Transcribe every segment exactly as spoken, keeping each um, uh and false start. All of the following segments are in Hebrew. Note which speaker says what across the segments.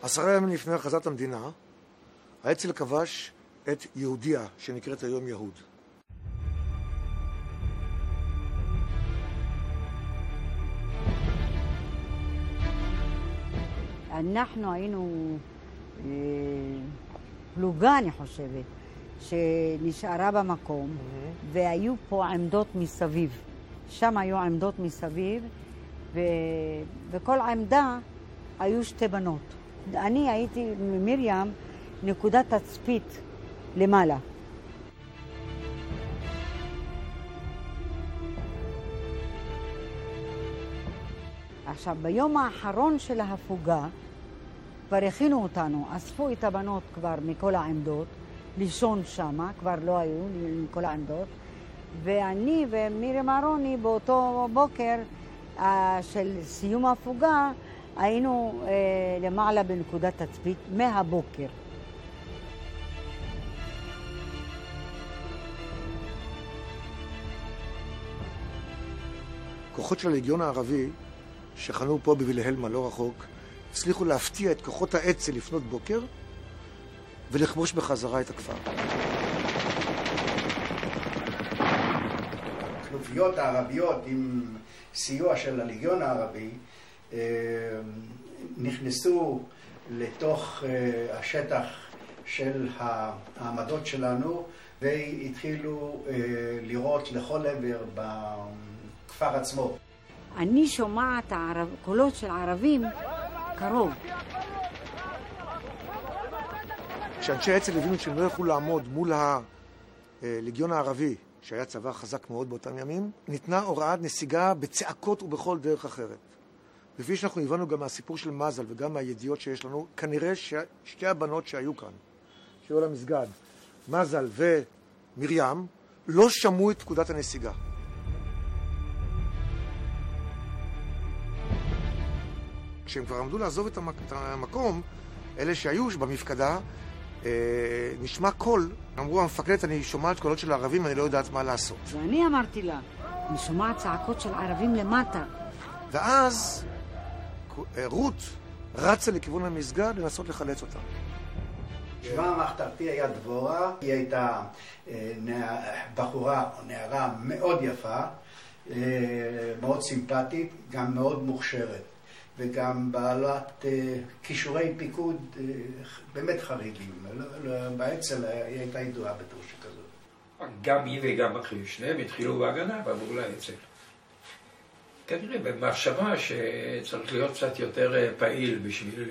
Speaker 1: עשרה ימים לפני הכרזת המדינה, האצ"ל כבש את יהודיה, שנקראת היום יהוד.
Speaker 2: אנחנו היינו אה, פלוגה, אני חושבת, שנשארה במקום, mm-hmm. והיו פה עמדות מסביב. שם היו עמדות מסביב, ובכל עמדה היו שתי בנות. אני הייתי מרים נקודת תצפית למעלה. עכשיו, ביום האחרון של ההפוגה, כבר הכינו אותנו, אספו את הבנות כבר מכל העמדות, לישון שמה, כבר לא היו מכל העמדות, ואני ומירי אהרוני באותו בוקר אה, של סיום ההפוגה, היינו אה, למעלה בנקודת תצפית מהבוקר.
Speaker 1: כוחות של הלגיון הערבי שחנו פה בווילהלמה, לא רחוק, הצליחו להפתיע את כוחות האצ"ל לפנות בוקר ולכבוש בחזרה את הכפר.
Speaker 3: הכנופיות הערביות עם סיוע של הלגיון הערבי נכנסו לתוך השטח של העמדות שלנו והתחילו לירות לכל עבר בכפר עצמו.
Speaker 2: אני שומעת קולות של ערבים קרוב.
Speaker 1: כשאנשי אצ"ל הבינו שהם לא יכלו לעמוד מול הלגיון הערבי, שהיה צבא חזק מאוד באותם ימים, ניתנה הוראת נסיגה בצעקות ובכל דרך אחרת. לפי שאנחנו הבנו גם מהסיפור של מזל וגם מהידיעות שיש לנו, כנראה ששתי הבנות שהיו כאן, שהיו למסגד, מזל ומרים, לא שמעו את פקודת הנסיגה. כשהם כבר עמדו לעזוב את המקום, אלה שהיו במפקדה, נשמע קול, אמרו המפקדת, אני שומעת קולות של הערבים, אני לא יודעת מה לעשות.
Speaker 2: ואני אמרתי לה, אני שומעת צעקות של ערבים למטה.
Speaker 1: ואז רות רצה לכיוון המסגד לנסות לחלץ אותה.
Speaker 3: שמה המחתרתי היה דבורה, היא הייתה בחורה או נערה מאוד יפה, מאוד סימפטית, גם מאוד מוכשרת. וגם בעלת כישורי פיקוד באמת חריגים. באצ"ל היא הייתה ידועה בתור שכזאת.
Speaker 4: גם היא וגם אחים שניהם התחילו בהגנה ועברו לאצ"ל. כנראה במחשבה שצריך להיות קצת יותר פעיל בשביל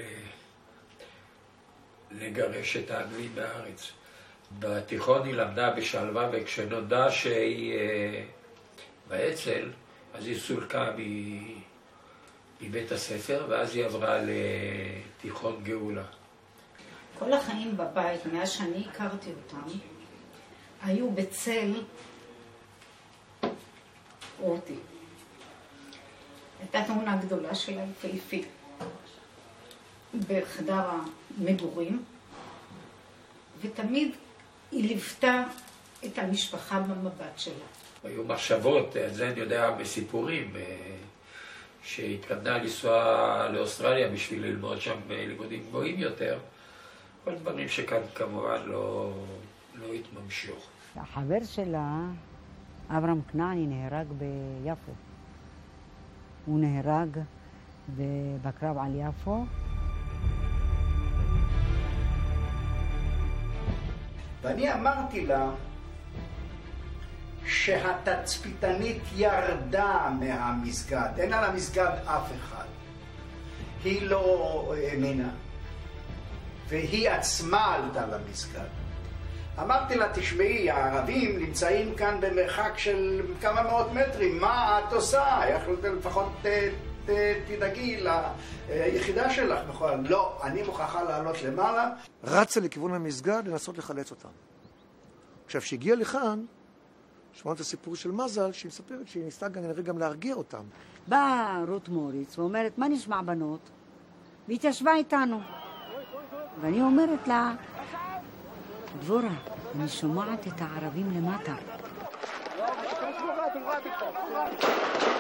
Speaker 4: לגרש את האנגלים בארץ. בתיכון היא למדה בשלווה, וכשנודע שהיא באצ"ל, אז היא סולקה מ... מבית הספר, ואז היא עברה לתיכון גאולה.
Speaker 5: כל החיים בבית, מאז שאני הכרתי אותם, היו בצל רותי. הייתה תמונה גדולה שלה יפהפית בחדר המגורים, ותמיד היא ליוותה את המשפחה במבט שלה.
Speaker 4: היו מחשבות, על זה אני יודע בסיפורים, שהתכוונה לנסוע לאוסטרליה בשביל ללמוד שם לימודים גבוהים יותר. כל דברים שכאן כמובן לא, לא התממשו.
Speaker 2: החבר שלה, אברהם כנעני, נהרג ביפו. הוא נהרג בקרב על יפו.
Speaker 3: ואני אמרתי לה שהתצפיתנית ירדה מהמסגד, אין על המסגד אף אחד. היא לא האמינה, והיא עצמה עלתה למסגד. אמרתי לה, תשמעי, הערבים נמצאים כאן במרחק של כמה מאות מטרים, מה את עושה? יכולת לפחות ת, ת, תדאגי ליחידה שלך. בכל... לא, אני מוכרחה לעלות למעלה.
Speaker 1: רצה לכיוון המסגד לנסות לחלץ אותם. עכשיו, שהגיע לכאן, שמענו את הסיפור של מזל, שהיא מספרת שהיא ניסתה כנראה גם להרגיע אותם.
Speaker 2: באה רות מוריץ ואומרת, מה נשמע בנות? והתיישבה איתנו. ואני אומרת לה, דבורה, אני שומעת את הערבים למטה.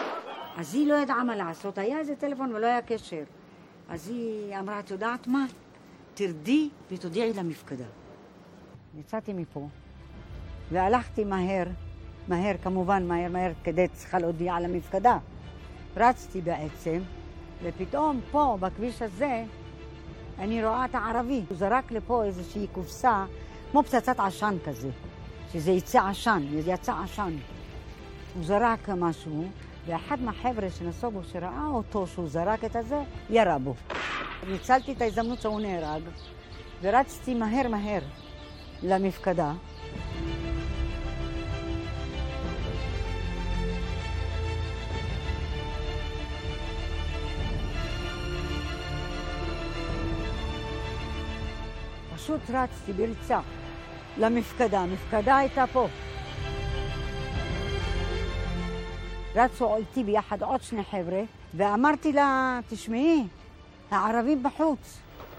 Speaker 2: אז היא לא ידעה מה לעשות, היה איזה טלפון ולא היה קשר. אז היא אמרה, את יודעת מה? תרדי ותודיעי למפקדה. יצאתי מפה, והלכתי מהר, מהר, כמובן מהר, מהר, כדי צריכה להודיע על המפקדה. רצתי בעצם, ופתאום פה, בכביש הזה, אני רואה את הערבי. הוא זרק לפה איזושהי קופסה, כמו פצצת עשן כזה, שזה יצא עשן, יצא עשן. הוא זרק משהו, ואחד מהחבר'ה שנסו בו, שראה אותו שהוא זרק את הזה, ירה בו. ניצלתי את ההזדמנות שהוא נהרג, ורצתי מהר מהר למפקדה. פשוט רצתי בריצה למפקדה, המפקדה הייתה פה. רצו איתי ביחד עוד שני חבר'ה, ואמרתי לה, תשמעי, הערבים בחוץ.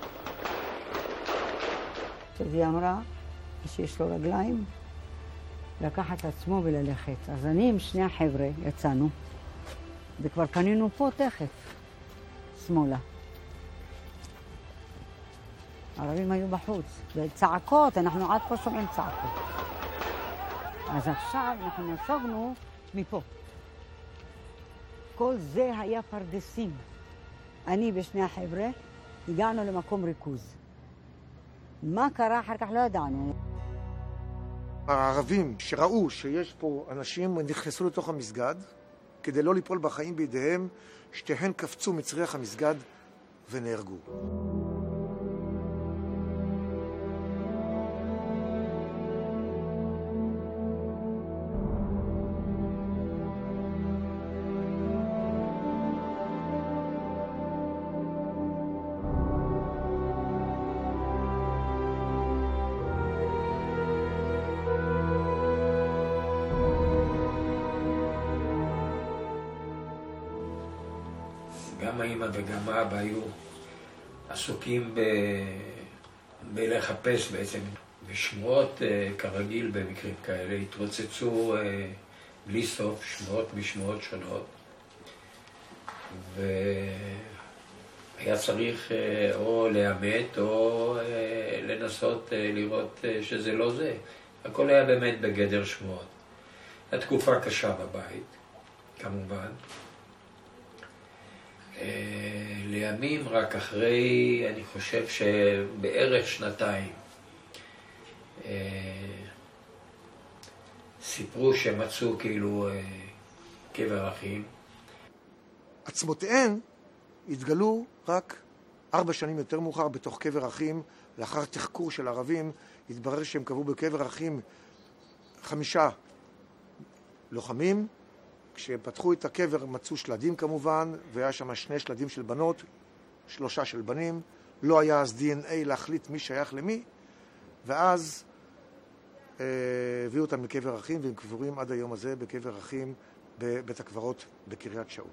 Speaker 2: אז היא אמרה, שיש לו רגליים, לקחת את עצמו וללכת. אז אני עם שני החבר'ה יצאנו, וכבר קנינו פה תכף, שמאלה. הערבים היו בחוץ, וצעקות, אנחנו עד פה שומעים צעקות. אז עכשיו אנחנו נסוגנו מפה. כל זה היה פרדסים. אני ושני החבר'ה הגענו למקום ריכוז. מה קרה אחר כך לא ידענו.
Speaker 1: הערבים שראו שיש פה אנשים נכנסו לתוך המסגד, כדי לא ליפול בחיים בידיהם, שתיהן קפצו מצריח המסגד ונהרגו.
Speaker 4: גם האמא וגם האבא היו עסוקים ב... בלחפש בעצם. ושמועות כרגיל במקרים כאלה התרוצצו בלי סוף, שמועות משמועות שונות. והיה צריך או לאמת או לנסות לראות שזה לא זה. הכל היה באמת בגדר שמועות. התקופה קשה בבית, כמובן. לימים רק אחרי, אני חושב שבערך שנתיים, סיפרו שמצאו כאילו קבר אחים.
Speaker 1: עצמותיהן התגלו רק ארבע שנים יותר מאוחר בתוך קבר אחים. לאחר תחקור של ערבים התברר שהם קבעו בקבר אחים חמישה לוחמים. כשפתחו את הקבר מצאו שלדים כמובן, והיה שם שני שלדים של בנות, שלושה של בנים. לא היה אז די אן איי להחליט מי שייך למי, ואז אה, הביאו אותם לקבר אחים, והם קבורים עד היום הזה בקבר אחים בבית הקברות בקריית שאול.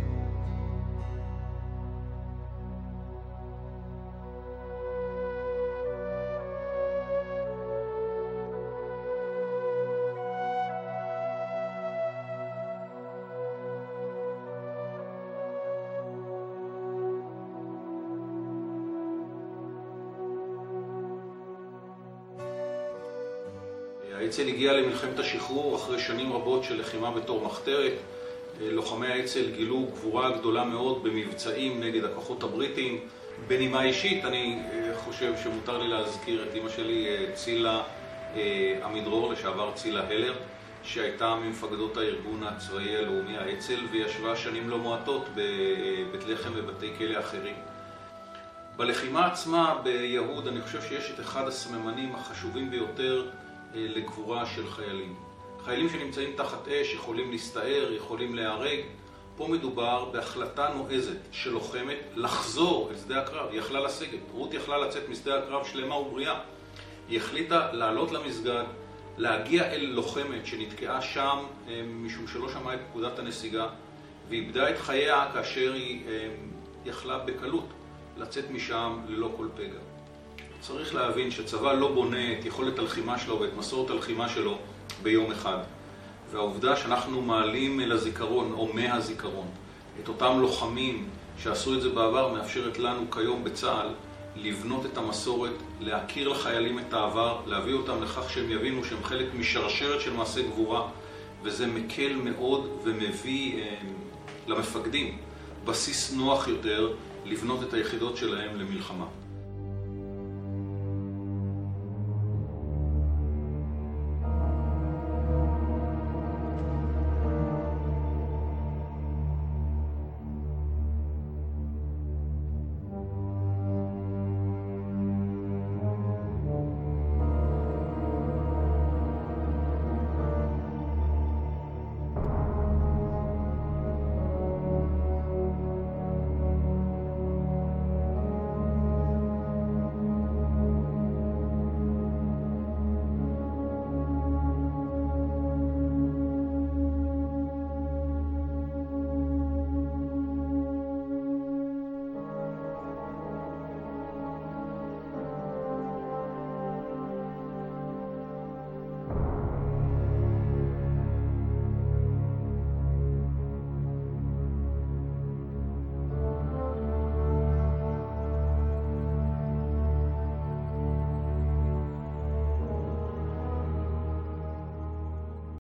Speaker 6: האצ"ל הגיע למלחמת השחרור אחרי שנים רבות של לחימה בתור מחתרת. לוחמי האצ"ל גילו גבורה גדולה מאוד במבצעים נגד הכוחות הבריטים. בנימה אישית אני חושב שמותר לי להזכיר את אמא שלי, צילה עמידרור, לשעבר צילה הלר, שהייתה ממפקדות הארגון הצבאי הלאומי האצ"ל, וישבה שנים לא מועטות בבית לחם ובתי כלא אחרים. בלחימה עצמה ביהוד אני חושב שיש את אחד הסממנים החשובים ביותר לגבורה של חיילים. חיילים שנמצאים תחת אש יכולים להסתער, יכולים להיהרג. פה מדובר בהחלטה נועזת של לוחמת לחזור אל שדה הקרב. היא יכלה לסגת. רות יכלה לצאת משדה הקרב שלמה ובריאה. היא החליטה לעלות למסגד, להגיע אל לוחמת שנתקעה שם משום שלא שמעה את פקודת הנסיגה, ואיבדה את חייה כאשר היא יכלה בקלות לצאת משם ללא כל פגע. צריך להבין שצבא לא בונה את יכולת הלחימה שלו ואת מסורת הלחימה שלו ביום אחד. והעובדה שאנחנו מעלים אל הזיכרון או מהזיכרון את אותם לוחמים שעשו את זה בעבר מאפשרת לנו כיום בצה"ל לבנות את המסורת, להכיר לחיילים את העבר, להביא אותם לכך שהם יבינו שהם חלק משרשרת של מעשה גבורה, וזה מקל מאוד ומביא אה, למפקדים בסיס נוח יותר לבנות את היחידות שלהם למלחמה.